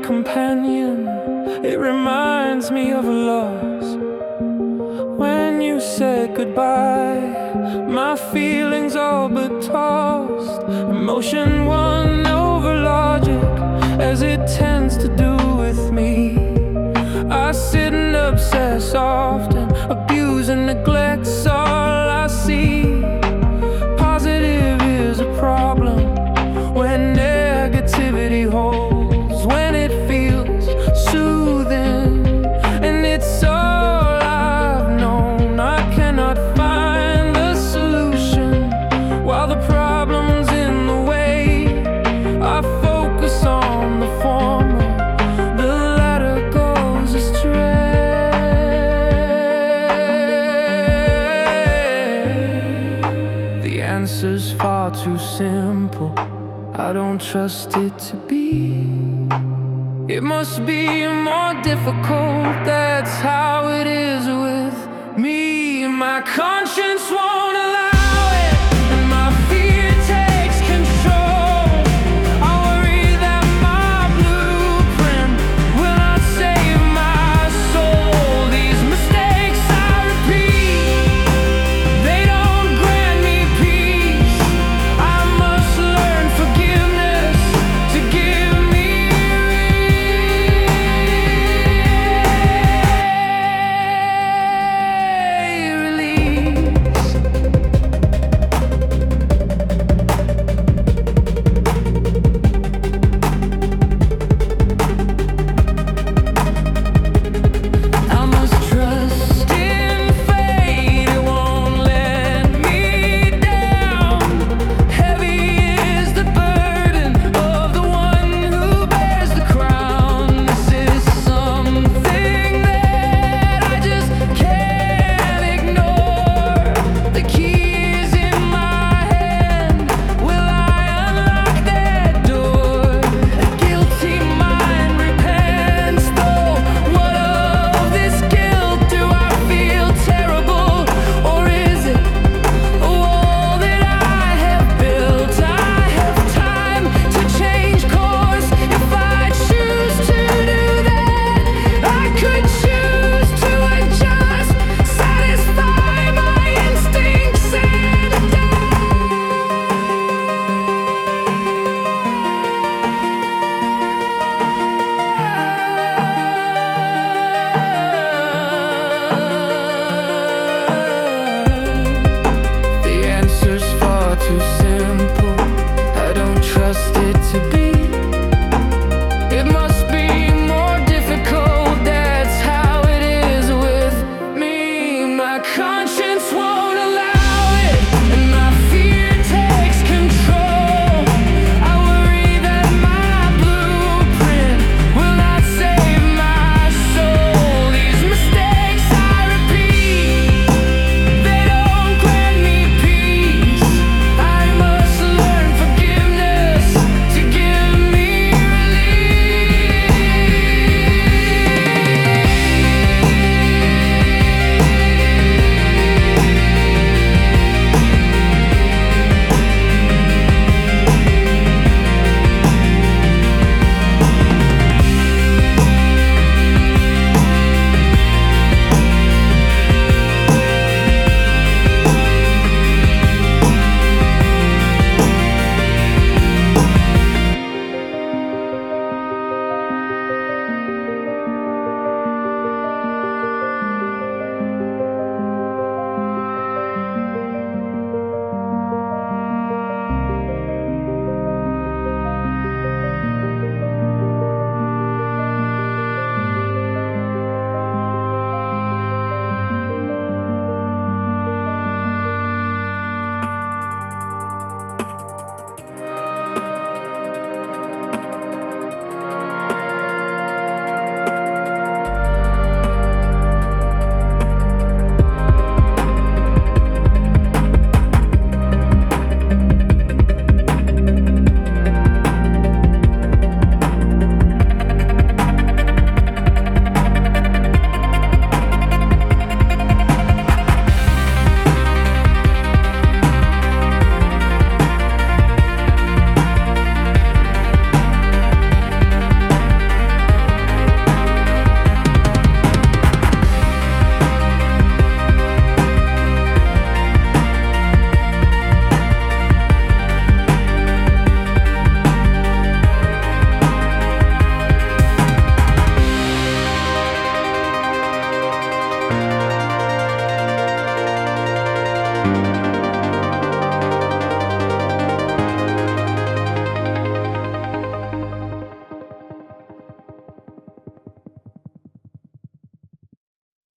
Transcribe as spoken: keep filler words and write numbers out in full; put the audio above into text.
companion. It reminds me of a loss. When you said goodbye, my feelings all but tossed. Emotion won over logic, as it tends to do with me. I sit and obsess often, abuse and neglect's all I see. Positive is a problem when negativity holds, when it feels soothing, and it's all I've known. I cannot find a solution while the problem's in the way. I focus on the former, the latter goes astray. The answer's far too simple, I don't trust it to be. It must be more difficult, that's how it is with me. My conscience won't allow it, and my fear takes control. I worry that my blueprint will not save my soul. These mistakes I repeat, they don't grant me peace. I must learn forgiveness to give me release.